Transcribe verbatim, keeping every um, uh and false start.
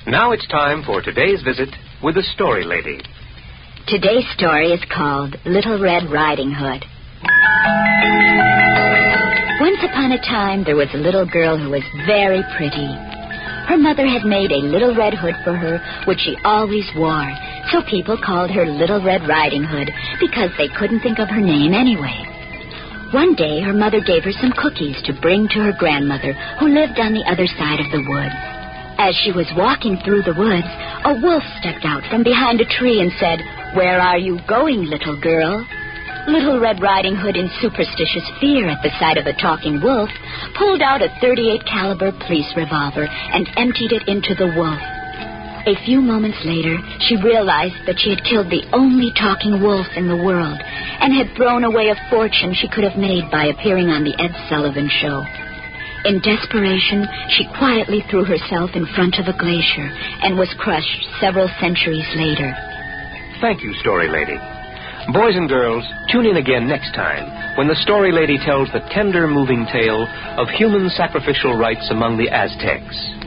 Now it's time for today's visit with the Story Lady. Today's story is called Little Red Riding Hood. Once upon a time, there was a little girl who was very pretty. Her mother had made a little red hood for her, which she always wore, so people called her Little Red Riding Hood because they couldn't think of her name anyway. One day, her mother gave her some cookies to bring to her grandmother, who lived on the other side of the woods. As she was walking through the woods, a wolf stepped out from behind a tree and said, "Where are you going, little girl?" Little Red Riding Hood, in superstitious fear at the sight of a talking wolf, pulled out a thirty-eight caliber police revolver and emptied it into the wolf. A few moments later, she realized that she had killed the only talking wolf in the world and had thrown away a fortune she could have made by appearing on the Ed Sullivan Show. In desperation, she quietly threw herself in front of a glacier and was crushed several centuries later. Thank you, Story Lady. Boys and girls, tune in again next time when the Story Lady tells the tender, moving tale of human sacrificial rites among the Aztecs.